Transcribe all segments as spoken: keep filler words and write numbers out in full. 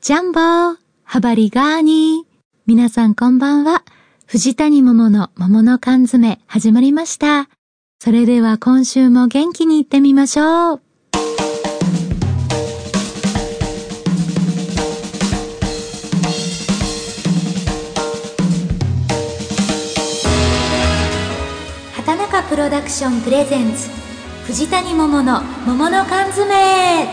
ジャンボー、ハバリガーニー。皆さんこんばんは。藤谷桃の桃の缶詰始まりました。それでは今週も元気にいってみましょう。畑中プロダクションプレゼンツ藤谷桃の桃の缶詰。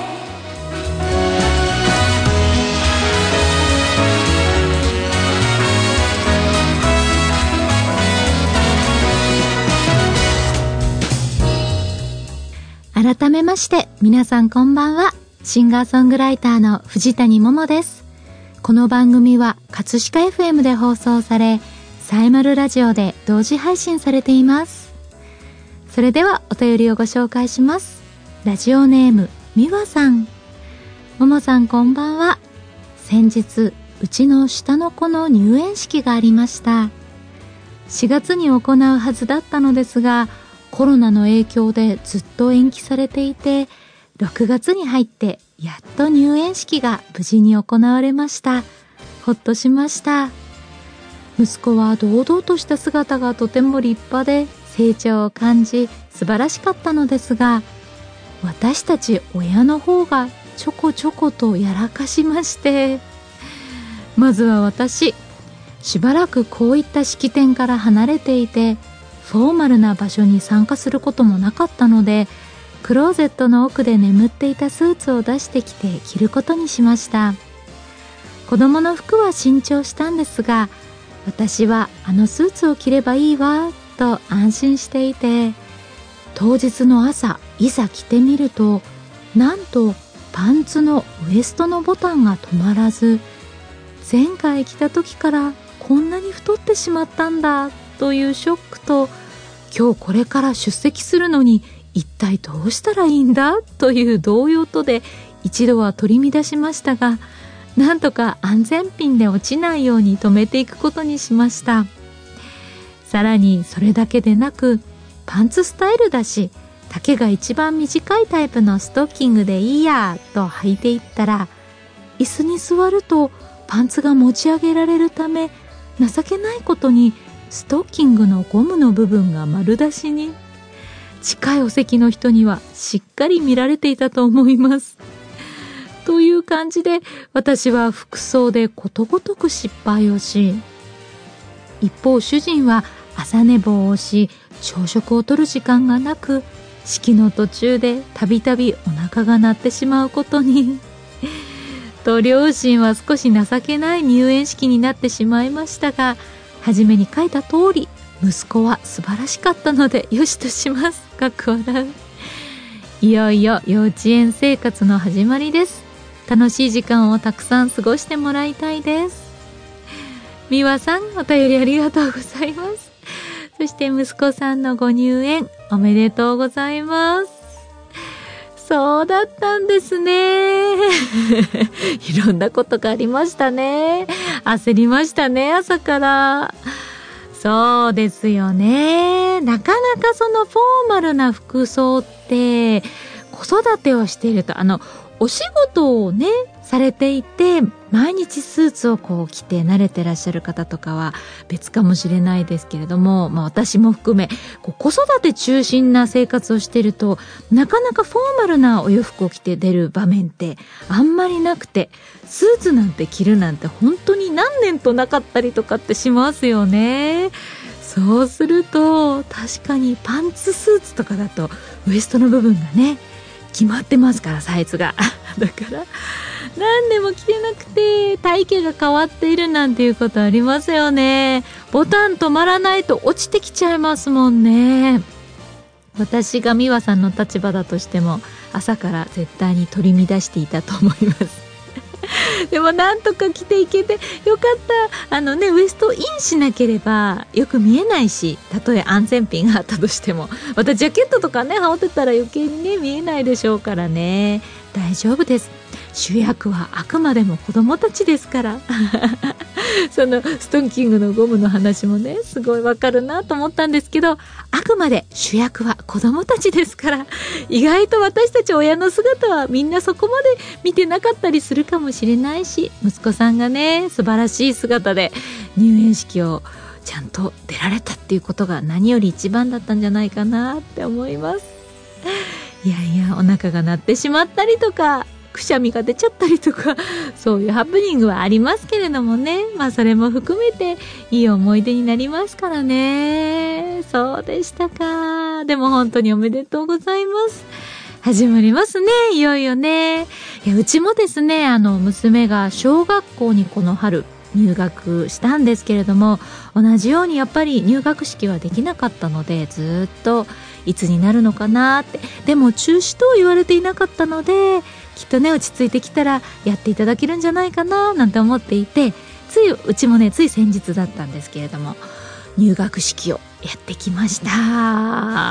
改めまして皆さんこんばんは。シンガーソングライターの藤谷桃です。この番組は葛飾 エフエム で放送され、サイマルラジオで同時配信されています。それではお便りをご紹介します。ラジオネームみわさん。桃さんこんばんは。先日うちの下の子の入園式がありました。しがつに行うはずだったのですが、コロナの影響でずっと延期されていて、ろくがつに入ってやっと入園式が無事に行われました。ほっとしました。息子は堂々とした姿がとても立派で成長を感じ素晴らしかったのですが、私たち親の方がちょこちょことやらかしまして、まずは私、しばらくこういった式典から離れていて、フォーマルな場所に参加することもなかったので、クローゼットの奥で眠っていたスーツを出してきて着ることにしました。子供の服は新調したんですが、私はあのスーツを着ればいいわと安心していて、当日の朝いざ着てみると、なんとパンツのウエストのボタンが止まらず、前回着た時からこんなに太ってしまったんだというショックと、今日これから出席するのに一体どうしたらいいんだという動揺とで一度は取り乱しましたが、なんとか安全ピンで落ちないように留めていくことにしました。さらにそれだけでなく、パンツスタイルだし丈が一番短いタイプのストッキングでいいやと履いていったら、椅子に座るとパンツが持ち上げられるため、情けないことにストッキングのゴムの部分が丸出しに。近いお席の人にはしっかり見られていたと思います。という感じで、私は服装でことごとく失敗をし、一方主人は朝寝坊をし、朝食をとる時間がなく、式の途中でたびたびお腹が鳴ってしまうことにと、両親は少し情けない入園式になってしまいましたが、初めに書いた通り、息子は素晴らしかったのでよしとします。かっこ笑う。いよいよ幼稚園生活の始まりです。楽しい時間をたくさん過ごしてもらいたいです。みわさん、お便りありがとうございます。そして息子さんのご入園おめでとうございます。そうだったんですね。いろんなことがありましたね。焦りましたね、朝から。そうですよね。なかなかそのフォーマルな服装って子育てをしていると、あのお仕事をねされていて毎日スーツをこう着て慣れてらっしゃる方とかは別かもしれないですけれども、まあ、私も含めこう子育て中心な生活をしていると、なかなかフォーマルなお洋服を着て出る場面ってあんまりなくて、スーツなんて着るなんて本当に何年となかったりとかってしますよね。そうすると確かにパンツスーツとかだとウエストの部分がね決まってますから、サイズがだから何年も着てなくて体型が変わっているなんていうことありますよね。ボタン止まらないと落ちてきちゃいますもんね。私が美和さんの立場だとしても朝から絶対に取り乱していたと思いますでもなんとか着ていけてよかった。あのね、ウエストをインしなければよく見えないし、たとえ安全ピンがあったとしても、またジャケットとかね羽織ってたら余計にね見えないでしょうからね、大丈夫です。 主役はあくまでも子供たちですからそのストンキングのゴムの話もねすごいわかるなと思ったんですけど、あくまで主役は子供たちですから、意外と私たち親の姿はみんなそこまで見てなかったりするかもしれないし、息子さんがね素晴らしい姿で入園式をちゃんと出られたっていうことが何より一番だったんじゃないかなって思います。いやいや、お腹が鳴ってしまったりとかくしゃみが出ちゃったりとか、そういうハプニングはありますけれどもね、まあそれも含めていい思い出になりますからね。そうでしたか。でも本当におめでとうございます。始まりますね、いよいよね。いや、うちもですね、あの娘が小学校にこの春入学したんですけれども、同じようにやっぱり入学式はできなかったので、ずっといつになるのかなって、でも中止とは言われていなかったので、きっとね落ち着いてきたらやっていただけるんじゃないかななんて思っていて、ついうちもねつい先日だったんですけれども入学式をやってきました。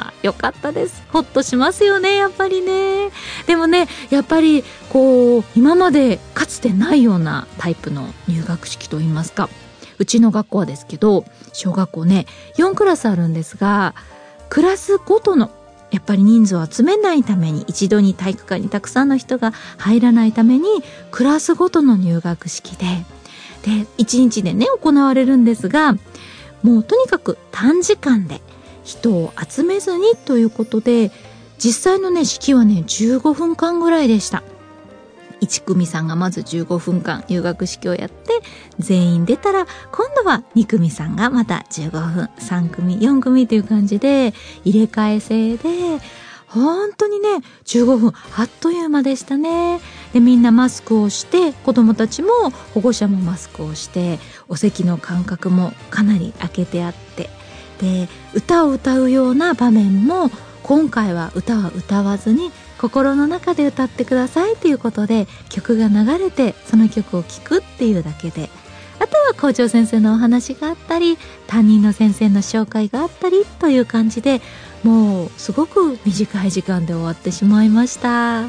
よかったです。ほっとしますよね、やっぱりね。でもねやっぱりこう今までかつてないようなタイプの入学式といいますか、うちの学校はですけど小学校ねよんクラスあるんですが、クラスごとのやっぱり人数を集めないために、一度に体育館にたくさんの人が入らないためにクラスごとの入学式ででいちにちでね行われるんですが、もうとにかく短時間で人を集めずにということで、実際のね式はねじゅうごふんかんぐらいでした。いち組さんがまずじゅうごふんかん入学式をやって、全員出たら今度はに組さんがまたじゅうごふん、さん組よん組という感じで入れ替え制で、本当にねじゅうごふんあっという間でしたね。でみんなマスクをして、子どもたちも保護者もマスクをして、お席の間隔もかなり空けてあって、で歌を歌うような場面も今回は歌は歌わずに心の中で歌ってくださいということで、曲が流れてその曲を聴くっていうだけで、あとは校長先生のお話があったり担任の先生の紹介があったりという感じで、もうすごく短い時間で終わってしまいました。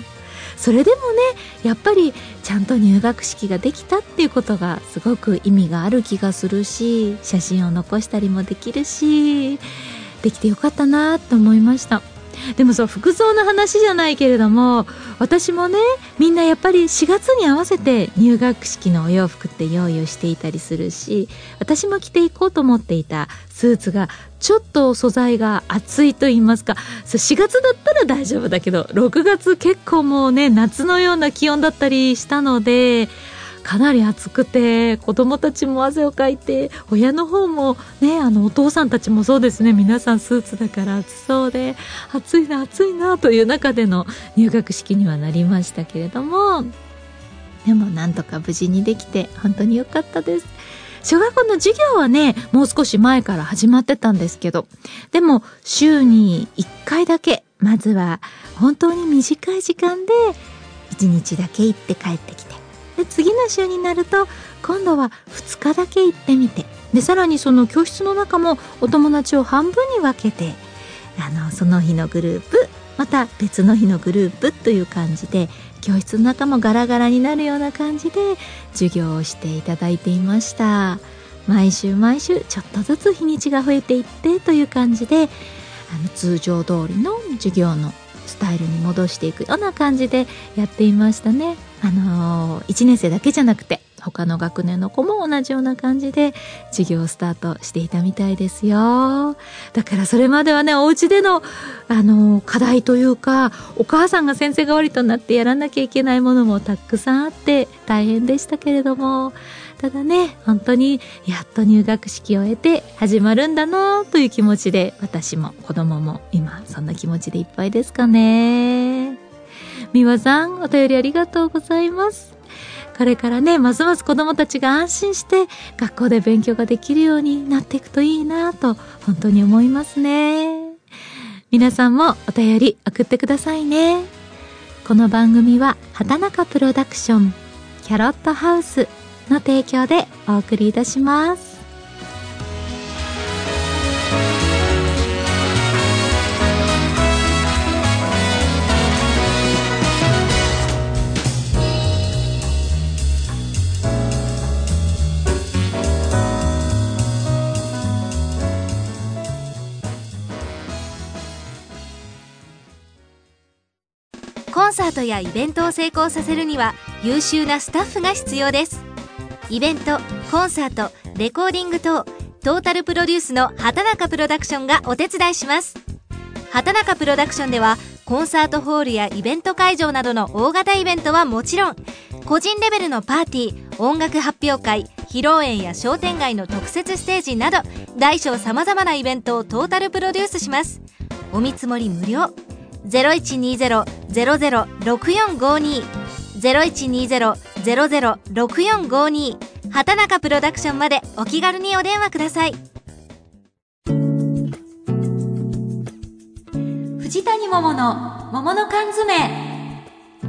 それでもねやっぱりちゃんと入学式ができたっていうことがすごく意味がある気がするし、写真を残したりもできるし、できてよかったなと思いました。でもそう服装の話じゃないけれども、私もねみんなやっぱりしがつに合わせて入学式のお洋服って用意をしていたりするし、私も着ていこうと思っていたスーツがちょっと素材が厚いと言いますか、しがつだったら大丈夫だけどろくがつ結構もうね夏のような気温だったりしたので、かなり暑くて子供たちも汗をかいて、親の方もねあのお父さんたちもそうですね、皆さんスーツだから暑そうで、暑いな暑いなという中での入学式にはなりましたけれども、でもなんとか無事にできて本当に良かったです。小学校の授業はねもう少し前から始まってたんですけど、でも週にいっかいだけ、まずは本当に短い時間でいちにちだけ行って帰ってきて、で次の週になると今度はふつかだけ行ってみて、でさらにその教室の中もお友達を半分に分けて、あのその日のグループまた別の日のグループという感じで、教室の中もガラガラになるような感じで授業をしていただいていました。毎週毎週ちょっとずつ日にちが増えていってという感じで、あの通常通りの授業のスタイルに戻していくような感じでやっていましたね。あのー、いちねん生だけじゃなくて他の学年の子も同じような感じで授業をスタートしていたみたいですよ。だからそれまではねお家での、あのー、課題というか、お母さんが先生代わりとなってやらなきゃいけないものもたくさんあって大変でしたけれども、ただね本当にやっと入学式を終えて始まるんだなという気持ちで、私も子供も今そんな気持ちでいっぱいですかね。みわさんお便りありがとうございます。これからねますます子どもたちが安心して学校で勉強ができるようになっていくといいなと本当に思いますね。皆さんもお便り送ってくださいね。この番組は畑中プロダクションキャロットハウスの提供でお送りいたします。 サートやイベントを成功させるには優秀なスタッフが必要です。イベント、コンサート、レコーディング等トータルプロデュースの畑中プロダクションがお手伝いします。畑中プロダクションではコンサートホールやイベント会場などの大型イベントはもちろん、個人レベルのパーティー、音楽発表会、披露宴や商店街の特設ステージなど大小さまざまなイベントをトータルプロデュースします。お見積もり無料。 ゼロいちにゼロ ゼロゼロ ろくよんごに ゼロいちにゼロ ゼロゼロ ろくよんごに畑中プロダクションまでお気軽にお電話ください。 藤谷桃の桃の缶詰。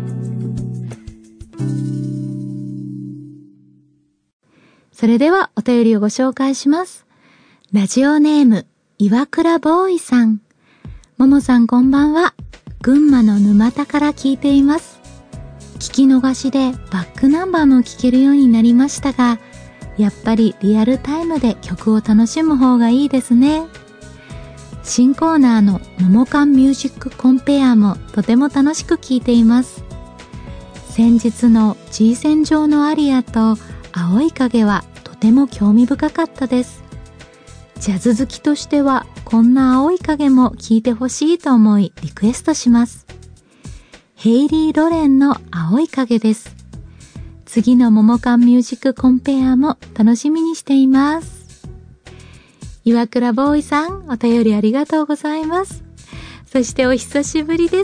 それではお便りをご紹介します。ラジオネーム岩倉ボーイさん。桃さんこんばんは。群馬の沼田から聞いています。聞き逃しでバックナンバーも聞けるようになりましたが、やっぱりリアルタイムで曲を楽しむ方がいいですね。新コーナーの桃缶ミュージックコンペアもとても楽しく聴いています。先日の G 線上のアリアと青い影はとても興味深かったです。ジャズ好きとしてはこんな青い影も聴いてほしいと思いリクエストします。ヘイリー・ロレンの青い影です。次の桃缶ミュージックコンペアも楽しみにしています。岩倉ボーイさん、お便りありがとうございます。そしてお久しぶりです。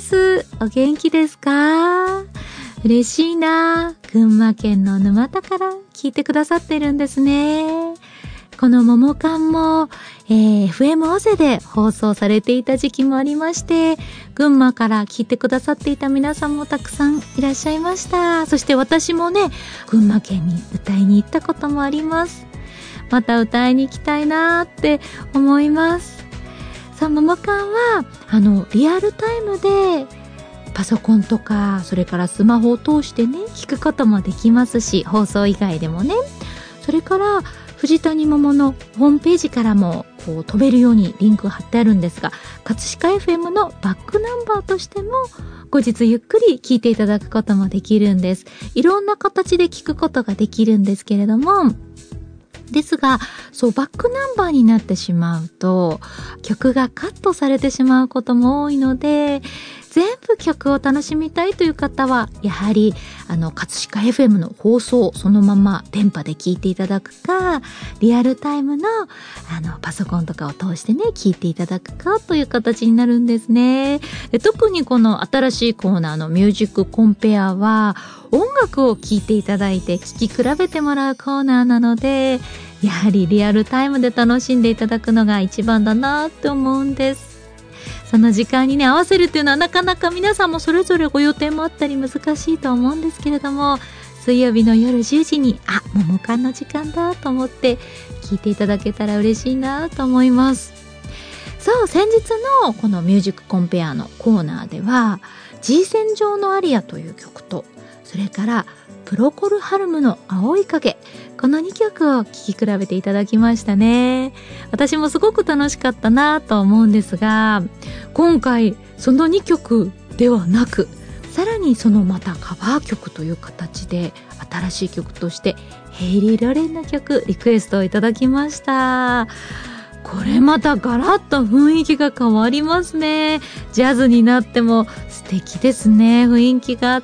お元気ですか？嬉しいな。群馬県の沼田から聞いてくださってるんですね。この桃缶も、えー、エフエム 尾瀬で放送されていた時期もありまして、群馬から聞いてくださっていた皆さんもたくさんいらっしゃいました。そして私もね、群馬県に歌いに行ったこともあります。また歌いに行きたいなーって思います。さあ、桃缶はあのリアルタイムでパソコンとかそれからスマホを通してね聞くこともできますし、放送以外でもね、それから藤谷桃のホームページからもこう飛べるようにリンクが貼ってあるんですが、葛飾 エフエム のバックナンバーとしても後日ゆっくり聞いていただくこともできるんです。いろんな形で聞くことができるんですけれども、ですが、そう、バックナンバーになってしまうと曲がカットされてしまうことも多いので、全部曲を楽しみたいという方はやはりあの葛飾 エフエム の放送そのまま電波で聞いていただくか、リアルタイムのあのパソコンとかを通してね聞いていただくかという形になるんですね。で、特にこの新しいコーナーのミュージックコンペアは音楽を聴いていただいて聴き比べてもらうコーナーなので、やはりリアルタイムで楽しんでいただくのが一番だなって思うんです。その時間にね合わせるっていうのはなかなか皆さんもそれぞれご予定もあったり難しいと思うんですけれども、水曜日の夜じゅうじにあ、桃缶の時間だと思って聞いていただけたら嬉しいなと思います。そう、先日のこのミュージックコンペアのコーナーでは G 線上のアリアという曲と、それからプロコルハルムの青い影、このにきょくを聴き比べていただきましたね。私もすごく楽しかったなと思うんですが、今回そのにきょくではなく、さらにそのまたカバー曲という形で新しい曲としてヘイリー・ロレンの曲リクエストをいただきました。これまたガラッと雰囲気が変わりますね。ジャズになっても素敵ですね。雰囲気があって、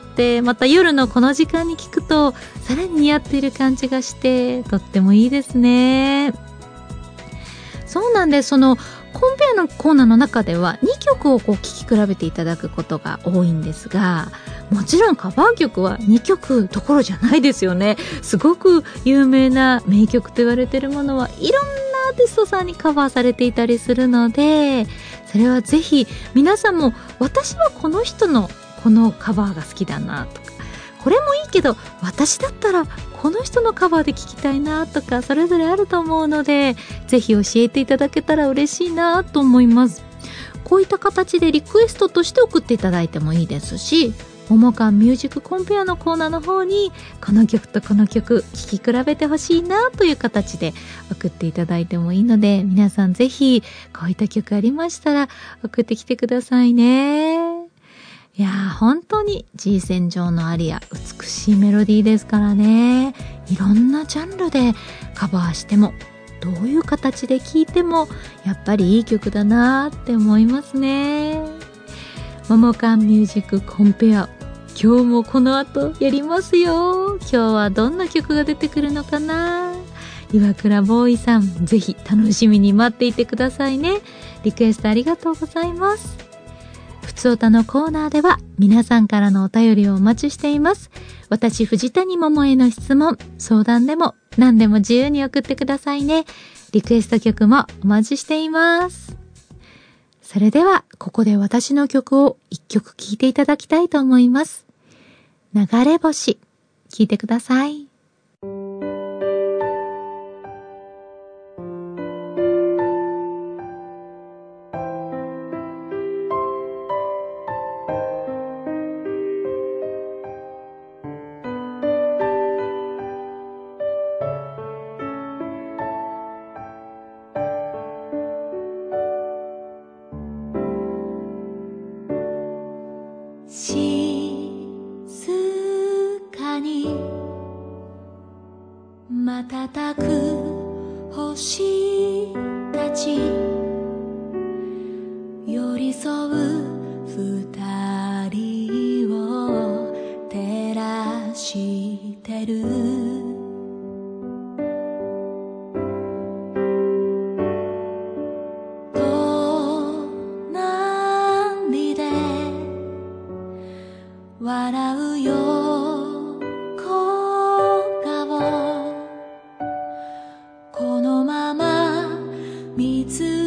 また夜のこの時間に聞くとさらに似合っている感じがしてとってもいいですね。そうなんです。そのコンペアのコーナーの中ではにきょくをこう聴き比べていただくことが多いんですが、もちろんカバー曲はにきょくどころじゃないですよね。すごく有名な名曲と言われているものはいろんなアーティストさんにカバーされていたりするので、それはぜひ皆さんも私はこの人のこのカバーが好きだなとか、これもいいけど私だったらこの人のカバーで聴きたいなとか、それぞれあると思うので、ぜひ教えていただけたら嬉しいなと思います。こういった形でリクエストとして送っていただいてもいいですし、桃缶ミュージックコンペアのコーナーの方にこの曲とこの曲聴き比べてほしいなという形で送っていただいてもいいので、皆さんぜひこういった曲ありましたら送ってきてくださいね。 いやー本当に G 線上のアリア美しいメロディーですからね。いろんなジャンルでカバーしてもどういう形で聴いてもやっぱりいい曲だなーって思いますね。ももかんミュージックコンペア、今日もこの後やりますよ。今日はどんな曲が出てくるのかな。岩倉ボーイさん、ぜひ楽しみに待っていてくださいね。リクエストありがとうございます。ふつおたのコーナーでは皆さんからのお便りをお待ちしています。私藤谷桃への質問、相談でも何でも自由に送ってくださいね。リクエスト曲もお待ちしています。それではここで私の曲を一曲聴いていただきたいと思います。流れ星、聴いてください。静かに瞬く星たち、寄り添う二人を照らしてる。笑うよ小顔、このまま見つ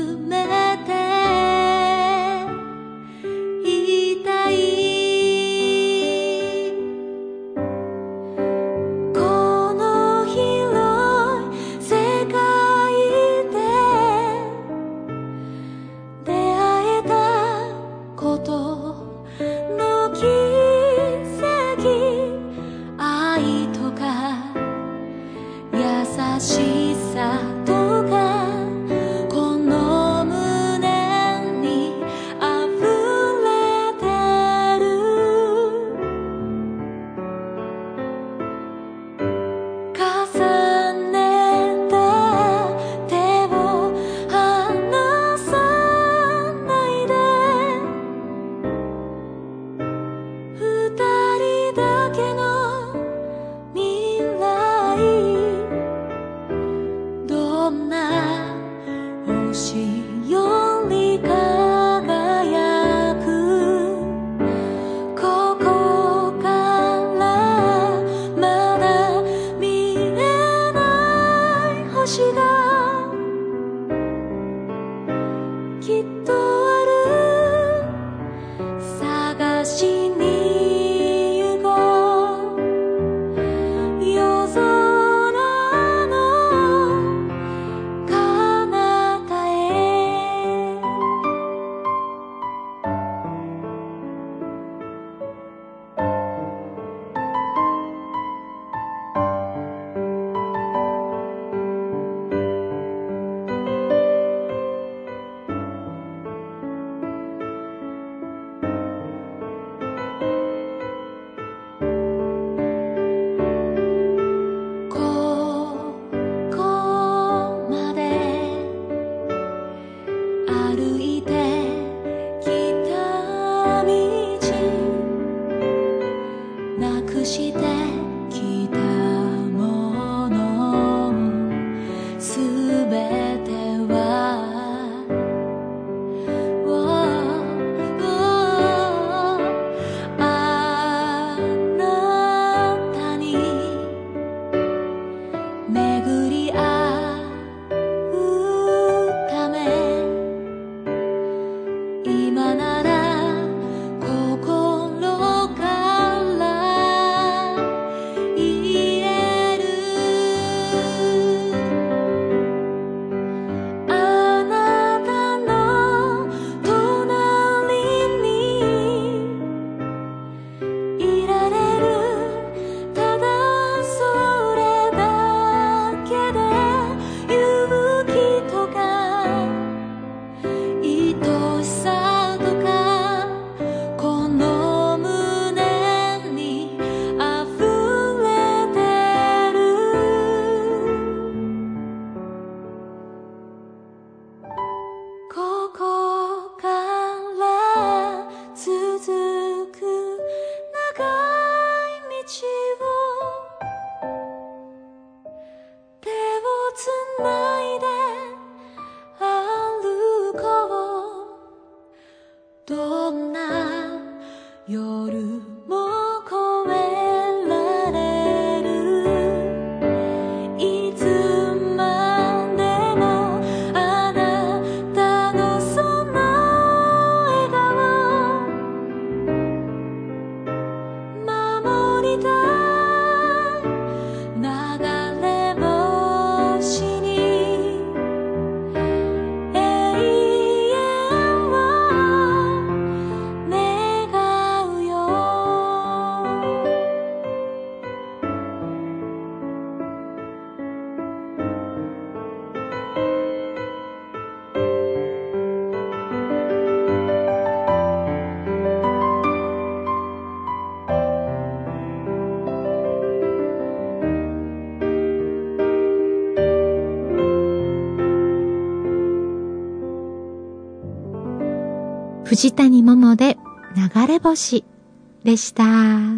藤谷桃で流れ星でした。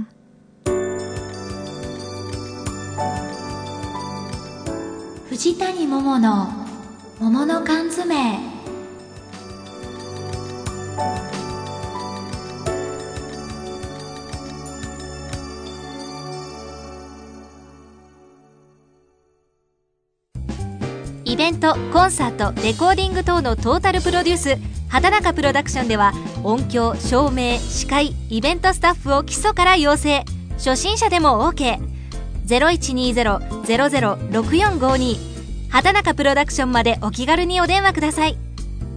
藤谷桃の桃の缶詰。 イベント、コンサート、レコーディング等のトータルプロデュース、畑中プロダクションでは音響、照明、司会、イベントスタッフを基礎から養成。初心者でも OK。 ゼロいちにゼロ ゼロゼロ ろくよんごに 畑中プロダクションまでお気軽にお電話ください。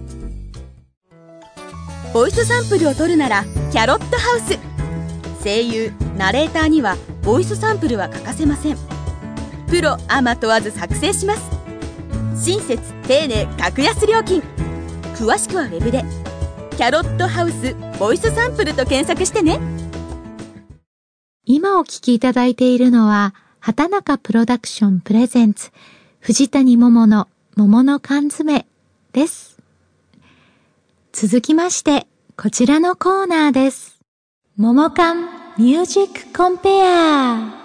ボイスサンプルを取るならキャロットハウス。声優、ナレーターにはボイスサンプルは欠かせません。プロアマ問わず作成します。親切丁寧格安料金。詳しくはウェブでキャロットハウスボイスサンプルと検索してね。 今お聞きいただいているのは畑中プロダクションプレゼンツ藤谷桃の桃の缶詰です。続きましてこちらのコーナーです。桃缶ミュージックコンペア。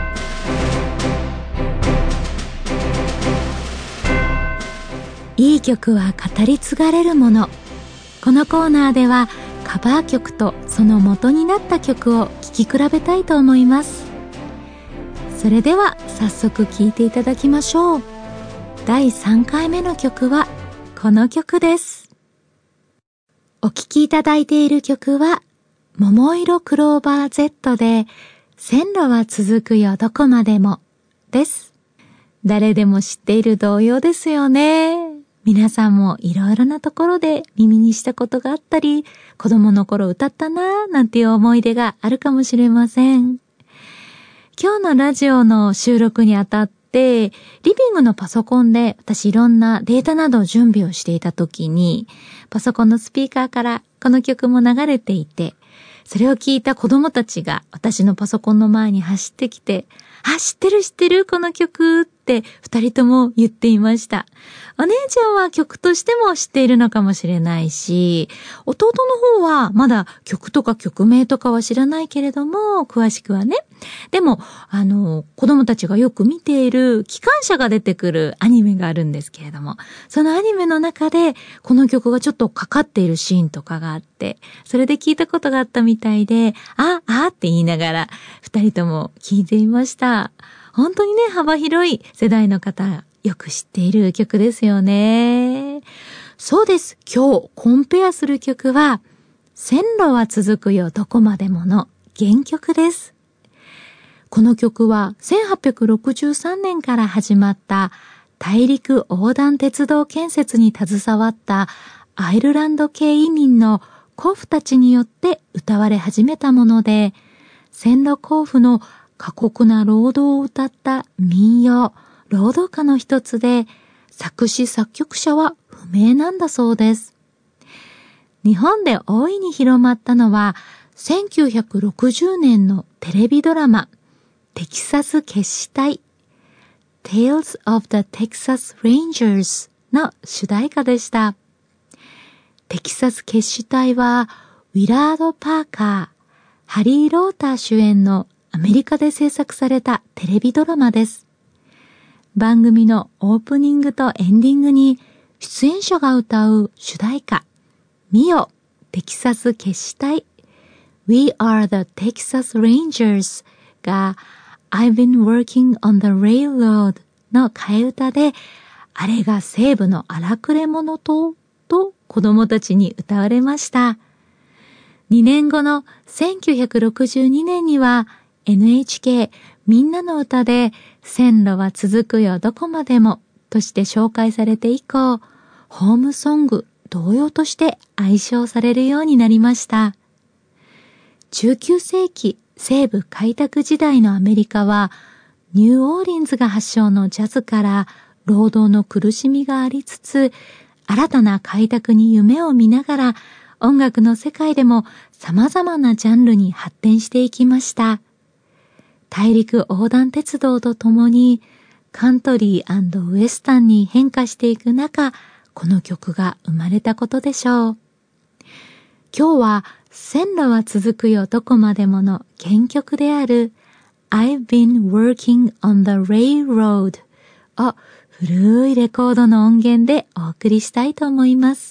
いい曲は語り継がれるもの。このコーナーではカバー曲とその元になった曲を聴き比べたいと思います。それでは早速聴いていただきましょう。だいさんかいめの曲はこの曲です。お聴きいただいている曲は桃色クローバー Z で線路は続くよどこまでもです。誰でも知っている童謡ですよね。皆さんもいろいろなところで耳にしたことがあったり、子供の頃歌ったなぁなんていう思い出があるかもしれません。今日のラジオの収録にあたって、リビングのパソコンで私いろんなデータなどを準備をしていた時に、パソコンのスピーカーからこの曲も流れていて、それを聞いた子供たちが私のパソコンの前に走ってきて、あ、知ってる知ってるこの曲って二人とも言っていました。お姉ちゃんは曲としても知っているのかもしれないし、弟の方はまだ曲とか曲名とかは知らないけれども、詳しくはね。でも、あの、子供たちがよく見ている機関車が出てくるアニメがあるんですけれども、そのアニメの中でこの曲がちょっとかかっているシーンとかがあって、それで聞いたことがあったみたいで、あ、あって言いながら二人とも聞いていました。本当にね、幅広い世代の方、よく知っている曲ですよね。そうです。今日コンペアする曲は、線路は続くよどこまでもの原曲です。この曲はせんはっぴゃくろくじゅうさんねんから始まった大陸横断鉄道建設に携わったアイルランド系移民の皇父たちによって歌われ始めたもので、線路甲府の過酷な労働を歌った民謡、労働歌の一つで、作詞作曲者は不明なんだそうです。日本で大いに広まったのは、せんきゅうひゃくろくじゅうねんのテレビドラマ、テキサス決死隊、Tales of the Texas Rangers の主題歌でした。テキサス決死隊は、ウィラード・パーカー、ハリー・ローター主演のアメリカで制作されたテレビドラマです。番組のオープニングとエンディングに出演者が歌う主題歌、ミオ、テキサス決死隊、We are the Texas Rangers が I've been working on the railroad の替え歌で、あれが西部の荒くれ者と、と子供たちに歌われました。にねんごのせんきゅうひゃくろくじゅうにねんには エヌエイチケー みんなの歌で線路は続くよどこまでもとして紹介されて以降、ホームソング童謡として愛称されるようになりました。じゅうきゅうせいき西部開拓時代のアメリカはニューオーリンズが発祥のジャズから労働の苦しみがありつつ、新たな開拓に夢を見ながら音楽の世界でも様々なジャンルに発展していきました。大陸横断鉄道とともにカントリー&ウエスタンに変化していく中、この曲が生まれたことでしょう。 今日は線路は続くよどこまでもの原曲である I've been working on the railroad を古いレコードの音源でお送りしたいと思います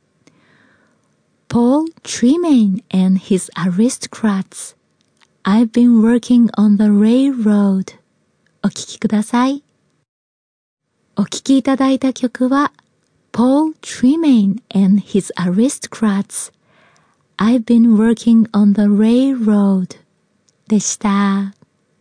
。Paul Tremaine and his aristocrats I've been working on the railroad お聴きください。お聴きいただいた曲は Paul Tremaine and his aristocrats I've been working on the railroad でした。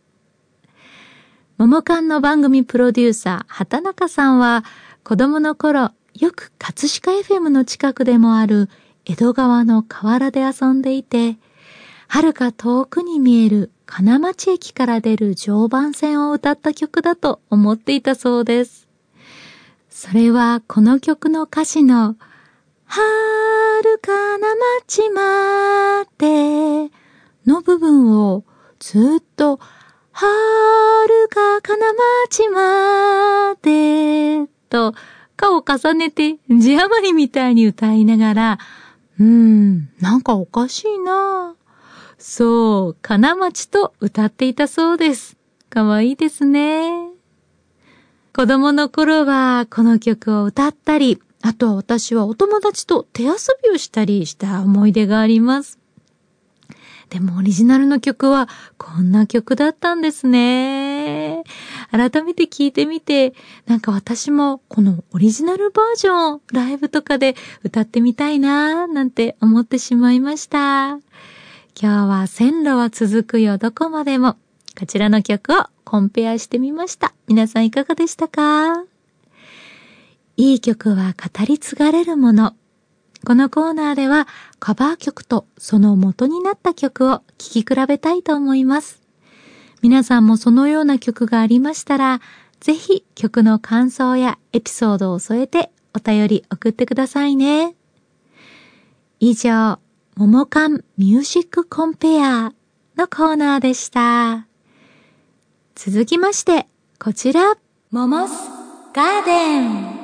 ももかんの番組プロデューサー畑中さんは子供の頃よく葛飾 エフエム の近くでもある江戸川の河原で遊んでいて、遥か遠くに見える金町駅から出る常磐線を歌った曲だと思っていたそうです。それはこの曲の歌詞の遥かな町までの部分をずっと遥か金町までと顔を重ねて字余りみたいに歌いながら、うーん、なんかおかしいな。そう、金町と歌っていたそうです。かわいいですね。子供の頃はこの曲を歌ったり、あとは私はお友達と手遊びをしたりした思い出があります。でもオリジナルの曲はこんな曲だったんですね。改めて聞いてみて、なんか私もこのオリジナルバージョンをライブとかで歌ってみたいななんて思ってしまいました。今日は線路は続くよどこまでも、こちらの曲をコンペアしてみました。皆さんいかがでしたか？いい曲は語り継がれるもの。このコーナーではカバー曲とその元になった曲を聴き比べたいと思います。皆さんもそのような曲がありましたら、ぜひ曲の感想やエピソードを添えてお便り送ってくださいね。以上、ももかんミュージックコンペアのコーナーでした。続きまして、こちら、モモスガーデン。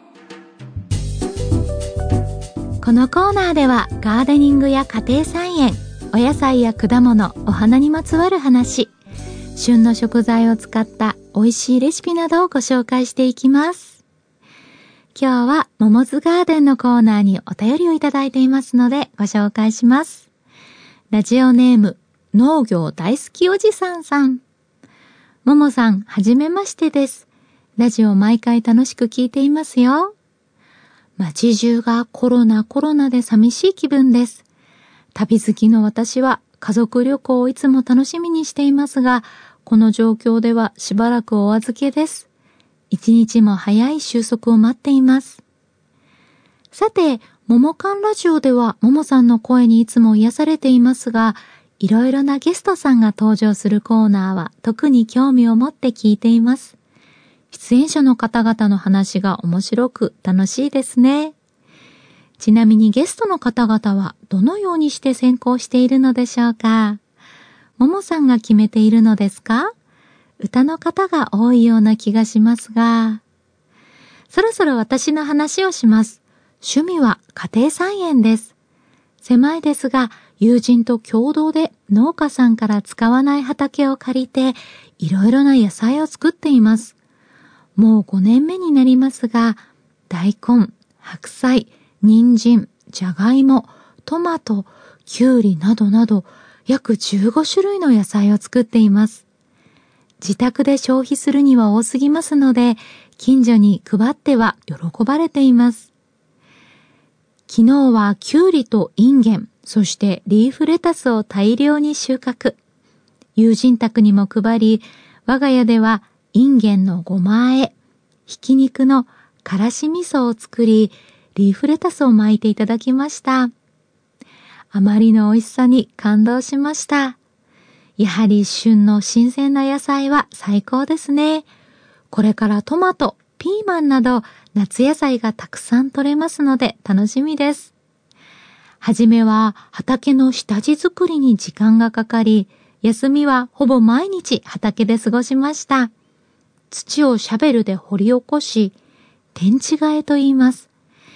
このコーナーではガーデニングや家庭菜園、お野菜や果物、お花にまつわる話、旬の食材を使った美味しいレシピなどをご紹介していきます。今日はモモズガーデンのコーナーにお便りをいただいていますのでご紹介します。ラジオネーム、農業大好きおじさんさん。ももさん、はじめましてです。ラジオ毎回楽しく聞いていますよ。街中がコロナコロナで寂しい気分です。旅好きの私は家族旅行をいつも楽しみにしていますが、この状況ではしばらくお預けです。一日も早い収束を待っています。さて、ももかんラジオではももさんの声にいつも癒されていますが、いろいろなゲストさんが登場するコーナーは特に興味を持って聞いています。出演者の方々の話が面白く楽しいですね。ちなみにゲストの方々はどのようにして選考しているのでしょうか？ももさんが決めているのですか？歌の方が多いような気がしますが。そろそろ私の話をします。趣味は家庭菜園です。狭いですが、友人と共同で農家さんから使わない畑を借りて、いろいろな野菜を作っています。もうごねんめになりますが、大根、白菜、人参、じゃがいも、トマト、きゅうりなどなど約じゅうごしゅるいの野菜を作っています。自宅で消費するには多すぎますので、近所に配っては喜ばれています。昨日はきゅうりとインゲン、そしてリーフレタスを大量に収穫。友人宅にも配り、我が家ではインゲンのごま和え、ひき肉のからし味噌を作り、リーフレタスを巻いていただきました。あまりの美味しさに感動しました。やはり旬の新鮮な野菜は最高ですね。これからトマト、ピーマンなど夏野菜がたくさん取れますので楽しみです。はじめは畑の下地作りに時間がかかり、休みはほぼ毎日畑で過ごしました。土をシャベルで掘り起こし、天地替えと言います。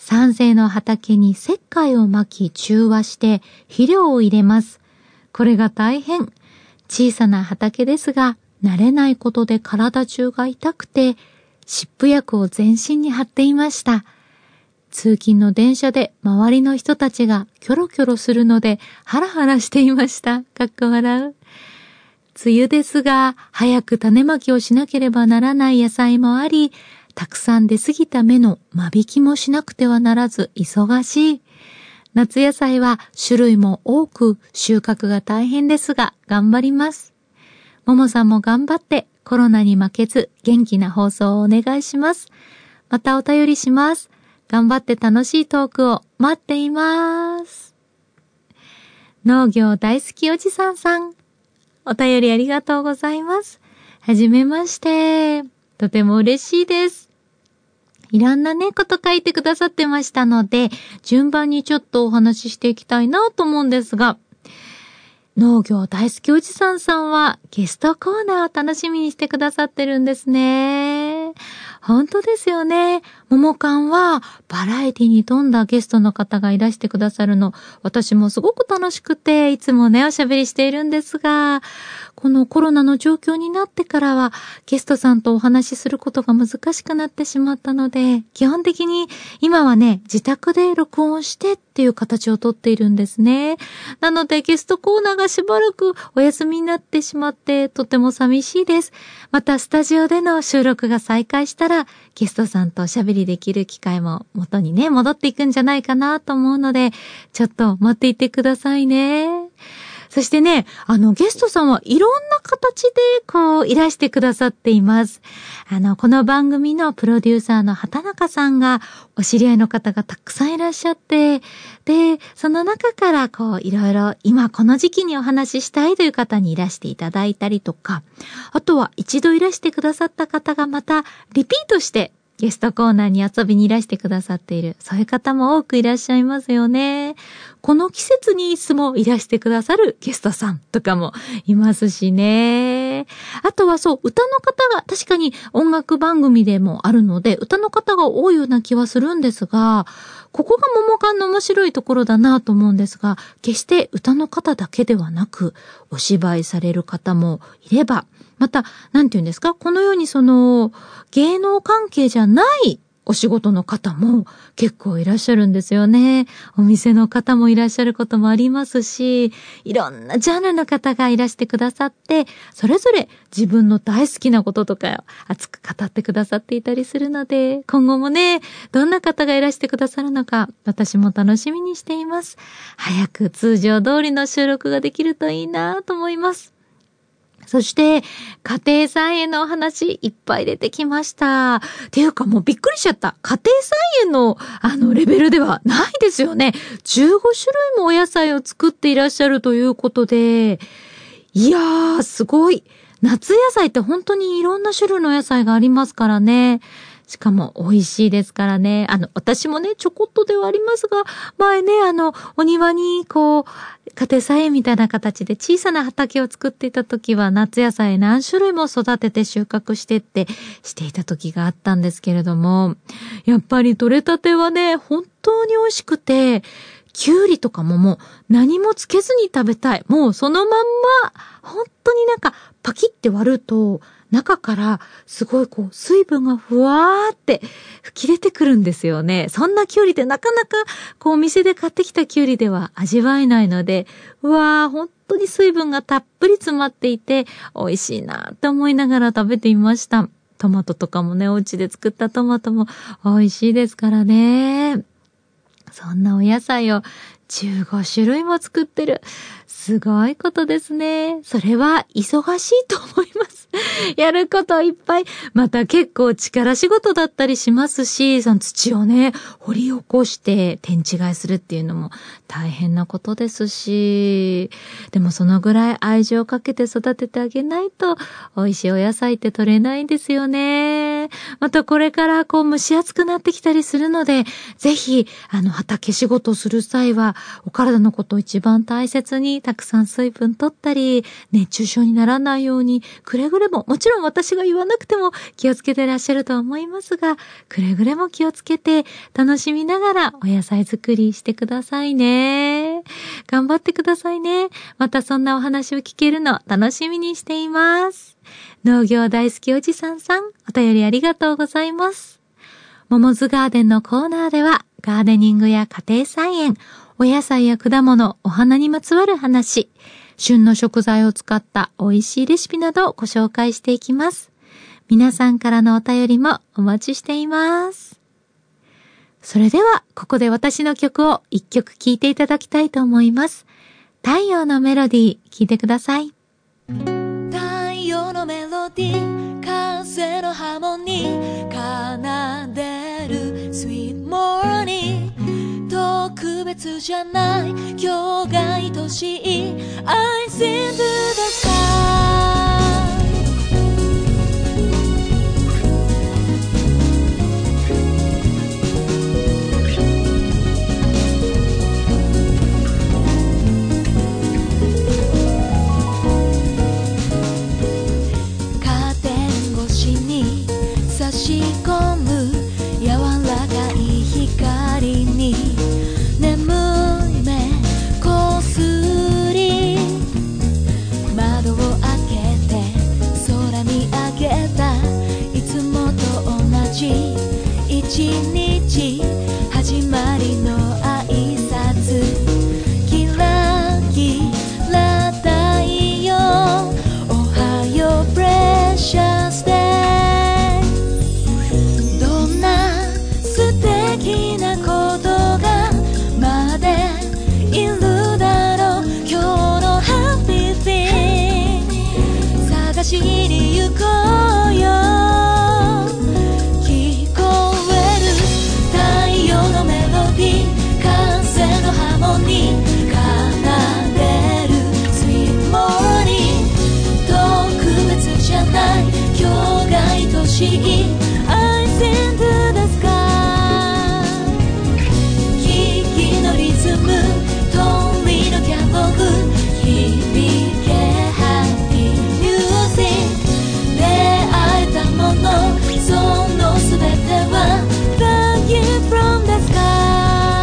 酸性の畑に石灰をまき中和して肥料を入れます。これが大変。小さな畑ですが、慣れないことで体中が痛くて、湿布薬を全身に貼っていました。通勤の電車で周りの人たちがキョロキョロするのでハラハラしていました。かっこ笑う。梅雨ですが、早く種まきをしなければならない野菜もあり、たくさん出過ぎた芽の間引きもしなくてはならず忙しい。夏野菜は種類も多く収穫が大変ですが頑張ります。ももさんも頑張ってコロナに負けず元気な放送をお願いします。またお便りします。頑張って楽しいトークを待っています。農業大好きおじさんさん、お便りありがとうございます。はじめまして。とても嬉しいです。いろんなね、こと書いてくださってましたので、順番にちょっとお話ししていきたいなと思うんですが、農業大好きおじさんさんはゲストコーナーを楽しみにしてくださってるんですね。本当ですよね。ももかんはバラエティに富んだゲストの方がいらしてくださるの、私もすごく楽しくて、いつもね、おしゃべりしているんですが、このコロナの状況になってからはゲストさんとお話しすることが難しくなってしまったので、基本的に今はね、自宅で録音してっていう形をとっているんですね。なのでゲストコーナーがしばらくお休みになってしまってとても寂しいです。またスタジオでの収録が再開したらゲストさんとおしゃべりできる機会も元にね、戻っていくんじゃないかなと思うので、ちょっと待っていてくださいね。そしてね、あの、ゲストさんはいろんな形で、こう、いらしてくださっています。あの、この番組のプロデューサーの畑中さんが、お知り合いの方がたくさんいらっしゃって、で、その中から、こう、いろいろ、今この時期にお話ししたいという方にいらしていただいたりとか、あとは一度いらしてくださった方がまた、リピートして、ゲストコーナーに遊びにいらしてくださっている、そういう方も多くいらっしゃいますよね。この季節にいつもいらしてくださるゲストさんとかもいますしね。あとはそう、歌の方が確かに音楽番組でもあるので、歌の方が多いような気はするんですが、ここがももかんの面白いところだなと思うんですが、決して歌の方だけではなく、お芝居される方もいれば、また、なんていうんですか、このようにその、芸能関係じゃないお仕事の方も結構いらっしゃるんですよね。お店の方もいらっしゃることもありますし、いろんなジャンルの方がいらしてくださって、それぞれ自分の大好きなこととかを熱く語ってくださっていたりするので、今後もね、どんな方がいらしてくださるのか、私も楽しみにしています。早く通常通りの収録ができるといいなと思います。そして、家庭菜園のお話いっぱい出てきました。っていうかもうびっくりしちゃった。家庭菜園のあのレベルではないですよね。じゅうごしゅるいもお野菜を作っていらっしゃるということで、いやー、すごい。夏野菜って本当にいろんな種類の野菜がありますからね。しかも美味しいですからね。あの、私もね、ちょこっとではありますが、前ね、あの、お庭に、こう、家庭菜園みたいな形で小さな畑を作っていた時は、夏野菜何種類も育てて収穫してってしていた時があったんですけれども、やっぱり採れたてはね、本当に美味しくて、きゅうりとかももう何もつけずに食べたい。もうそのまんま、本当になんかパキって割ると、中からすごいこう水分がふわーって吹き出てくるんですよね。そんなキュウリってなかなかこうお店で買ってきたキュウリでは味わえないので、うわー本当に水分がたっぷり詰まっていて美味しいなって思いながら食べてみました。トマトとかもね、お家で作ったトマトも美味しいですからね。そんなお野菜をじゅうごしゅるいも作ってる。すごいことですね。それは忙しいと思います。やることいっぱい。また結構力仕事だったりしますし、その土をね、掘り起こして天地替えするっていうのも大変なことですし、でもそのぐらい愛情をかけて育ててあげないと美味しいお野菜って取れないんですよね。 ね。またこれからこう蒸し暑くなってきたりするので、ぜひ、あの、畑仕事をする際は、お体のことを一番大切に、たくさん水分取ったり、熱中症にならないように、くれぐれも、もちろん私が言わなくても気をつけてらっしゃると思いますが、くれぐれも気をつけて、楽しみながらお野菜作りしてくださいね。頑張ってくださいね。またそんなお話を聞けるの楽しみにしています。農業大好きおじさんさん、お便りありがとうございます。モモズガーデンのコーナーでは、ガーデニングや家庭菜園、お野菜や果物、お花にまつわる話、旬の食材を使った美味しいレシピなどをご紹介していきます。皆さんからのお便りもお待ちしています。それでは、ここで私の曲を一曲聴いていただきたいと思います。太陽のメロディー、聴いてください。 太陽のメロディー、風のハーモニー、奏でる Sweet Morning、 特別じゃない今日が愛しい I sing to the sky。差し込む柔らかい光に眠い目こすり、窓を開けて空見上げたいつもと同じ一日、始まりの挨拶、キラキラ太陽、おはようプレシャスデー、素敵なことがまでいるだろう、今日のハッピーフィン探しに行こうよ、聞こえる太陽のメロディー、風のハーモニー、奏でる Sweet Morning、 特別じゃない今日が愛しい I sing to the sky、通りのキャロル響けハッピーミュージック、出会えたものそのすべては Thank you from the sky。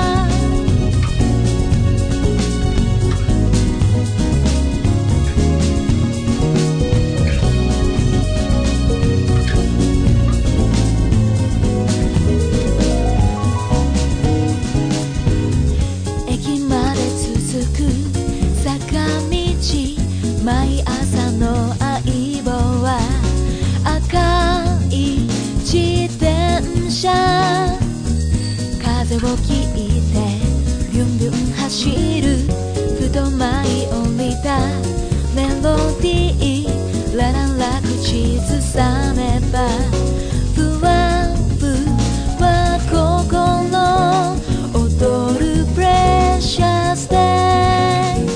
毎朝の相棒は赤い自転車、風を切ってビュンビュン走る、ふと舞い降りたメロディー、ラララ口ずさめばふわふわ心踊るプレシャスデー、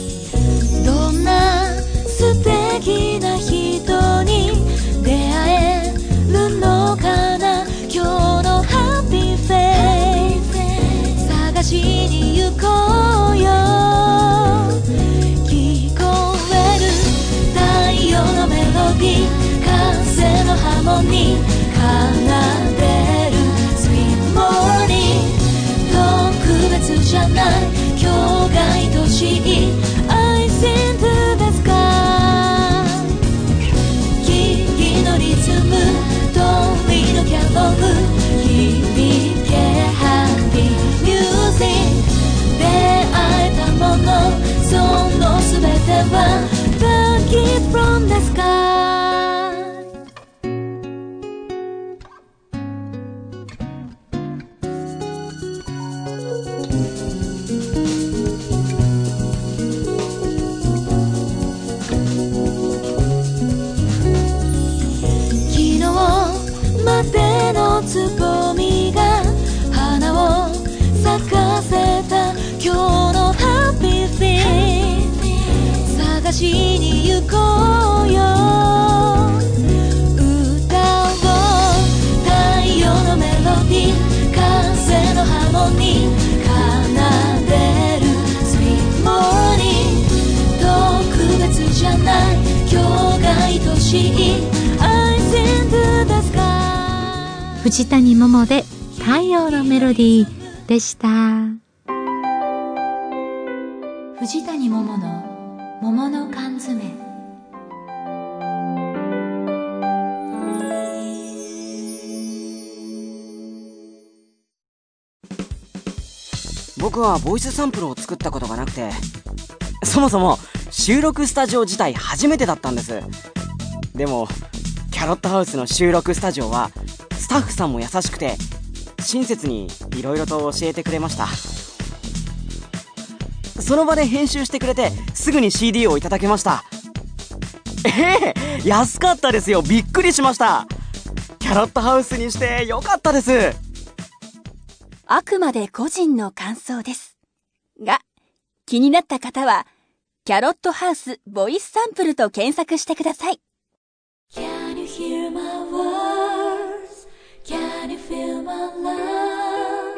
素敵な人に出会えるのかな、今日のハッピーフェイス探しに行こうよ、聞こえる太陽のメロディー、風のハーモニー、奏でる Sweet Morning、 特別じゃない今日が愛しい I sing to the sky、リズム通りのキャロル響けハッピーミュージック、出会えたものそのすべては The gift from the sky。 までのつぼみが花を咲かせた今日のハッピーフィン探しに行こうよ、歌おう藤谷桃で太陽のメロディーでした。藤谷桃の桃の缶詰。 僕はボイスサンプルを作ったことがなくて、そもそも収録スタジオ自体初めてだったんです。でもキャロットハウスの収録スタジオはスタッフさんも優しくて親切にいろいろと教えてくれました。その場で編集してくれてすぐに シーディー をいただけました。ええー、安かったですよ。びっくりしました。キャロットハウスにしてよかったです。 あくまで個人の感想ですが、気になった方はキャロットハウスボイスサンプルと検索してください。 Can you hear my words? Can you feel my love?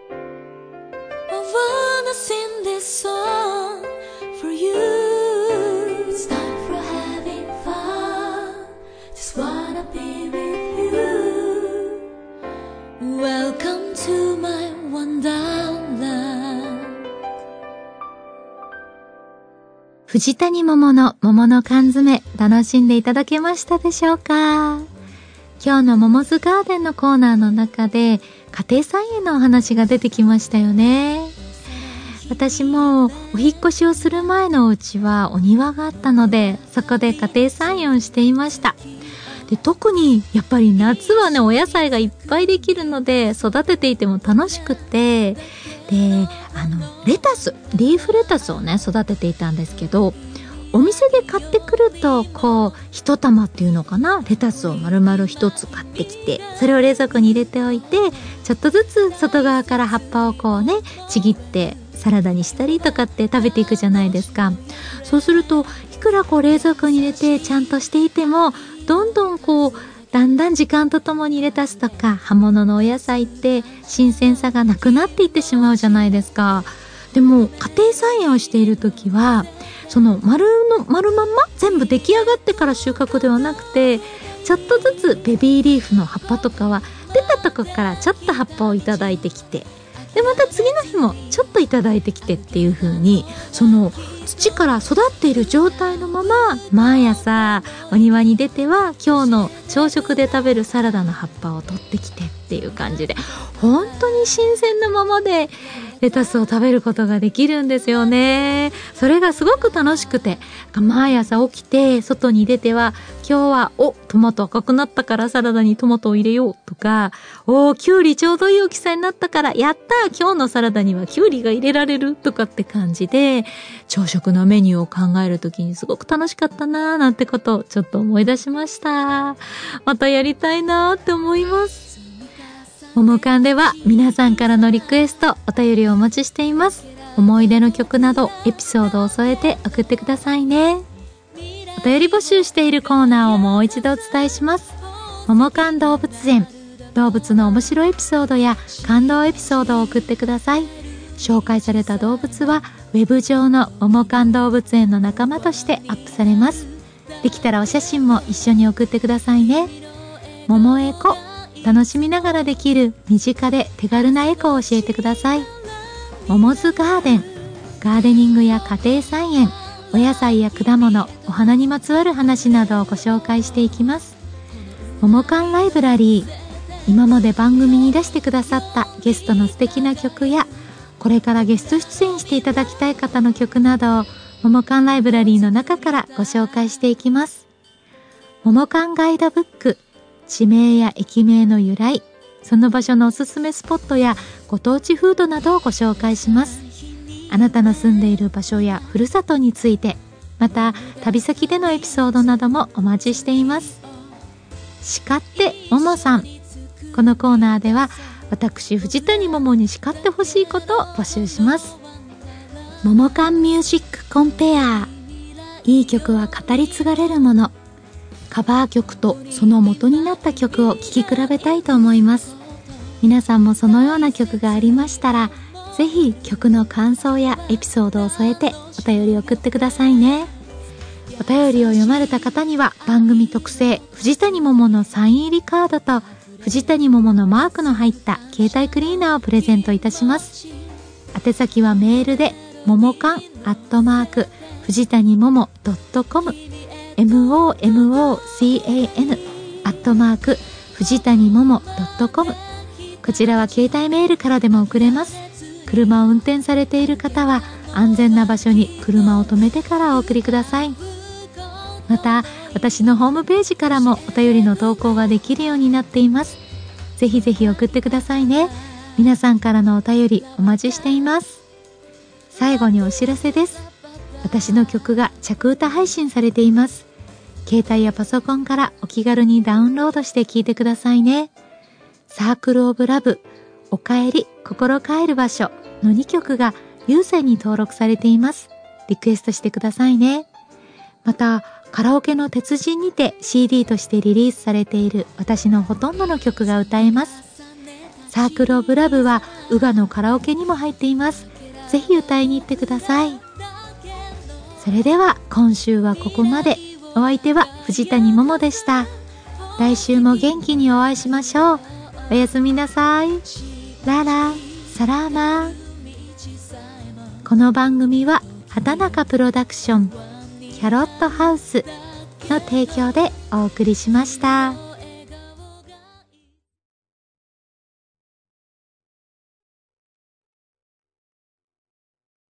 I wanna sing this song for you. It's time for having fun. Just wanna be with you. Welcome to my wonderland. 藤谷桃の桃の缶詰、楽しんでいただけましたでしょうか。今日の桃ズガーデンのコーナーの中で家庭菜園のお話が出てきましたよね。私もお引っ越しをする前のお家はお庭があったので、そこで家庭菜園をしていました。で、特にやっぱり夏はね、お野菜がいっぱいできるので育てていても楽しくて、で、あのレタス、リーフレタスをね育てていたんですけど、お店で買ってくるとこう一玉っていうのかな、レタスを丸々一つ買ってきて、それを冷蔵庫に入れておいて、ちょっとずつ外側から葉っぱをこうねちぎってサラダにしたりとかって食べていくじゃないですか。そうするといくらこう冷蔵庫に入れてちゃんとしていても、どんどんこうだんだん時間とともにレタスとか葉物のお野菜って新鮮さがなくなっていってしまうじゃないですか。でも家庭菜園をしている時は、その丸の丸まんま全部出来上がってから収穫ではなくて、ちょっとずつベビーリーフの葉っぱとかは出たとこからちょっと葉っぱをいただいてきて、でまた次の日もちょっといただいてきてっていう風に、その土から育っている状態のまま毎朝お庭に出ては今日の朝食で食べるサラダの葉っぱを取ってきてっていう感じで、本当に新鮮なままでレタスを食べることができるんですよね。それがすごく楽しくて、毎朝起きて外に出ては、今日はおトマト赤くなったからサラダにトマトを入れようとか、おキュウリちょうどいい大きさになったからやった今日のサラダにはキュウリが入れられるとかって感じで、朝食のメニューを考えるときにすごく楽しかったなーなんてことをちょっと思い出しました。またやりたいなーって思います。ももかんでは皆さんからのリクエスト、お便りをお待ちしています。思い出の曲などエピソードを添えて送ってくださいね。お便り募集しているコーナーをもう一度お伝えします。ももかん動物園、動物の面白いエピソードや感動エピソードを送ってください。紹介された動物はウェブ上のももかん動物園の仲間としてアップされます。できたらお写真も一緒に送ってくださいね。ももエコ、楽しみながらできる身近で手軽なエコを教えてください。ももズガーデン、ガーデニングや家庭菜園、お野菜や果物、お花にまつわる話などをご紹介していきます。ももかんライブラリー、今まで番組に出してくださったゲストの素敵な曲や、これからゲスト出演していただきたい方の曲などをももかんライブラリーの中からご紹介していきます。ももかんガイドブック、地名や駅名の由来、その場所のおすすめスポットやご当地フードなどをご紹介します。あなたの住んでいる場所やふるさとについて、また旅先でのエピソードなどもお待ちしています。叱ってももさん、このコーナーでは私藤谷ももに叱ってほしいことを募集します。ももかんミュージックコンペア、いい曲は語り継がれるもの。カバー曲とその元になった曲を聴き比べたいと思います。皆さんもそのような曲がありましたら、ぜひ曲の感想やエピソードを添えてお便りを送ってくださいね。お便りを読まれた方には番組特製藤谷桃のサイン入りカードと藤谷桃のマークの入った携帯クリーナーをプレゼントいたします。宛先はメールでももかんアットマーク藤谷桃 .comモモカン アットマーク藤谷桃 .com。 こちらは携帯メールからでも送れます。車を運転されている方は安全な場所に車を止めてからお送りください。また私のホームページからもお便りの投稿ができるようになっています。ぜひぜひ送ってくださいね。皆さんからのお便りお待ちしています。最後にお知らせです。私の曲が着歌配信されています。携帯やパソコンからお気軽にダウンロードして聴いてくださいね。サークルオブラブ、おかえり、心帰る場所のにきょくが有線に登録されています。リクエストしてくださいね。またカラオケの鉄人にて シーディー としてリリースされている私のほとんどの曲が歌えます。サークルオブラブはウガのカラオケにも入っています。ぜひ歌いに行ってください。それでは今週はここまで。お相手は藤谷桃でした。来週も元気にお会いしましょう。おやすみなさい。ララサラーマー。この番組は畑中プロダクションキャロットハウスの提供でお送りしました。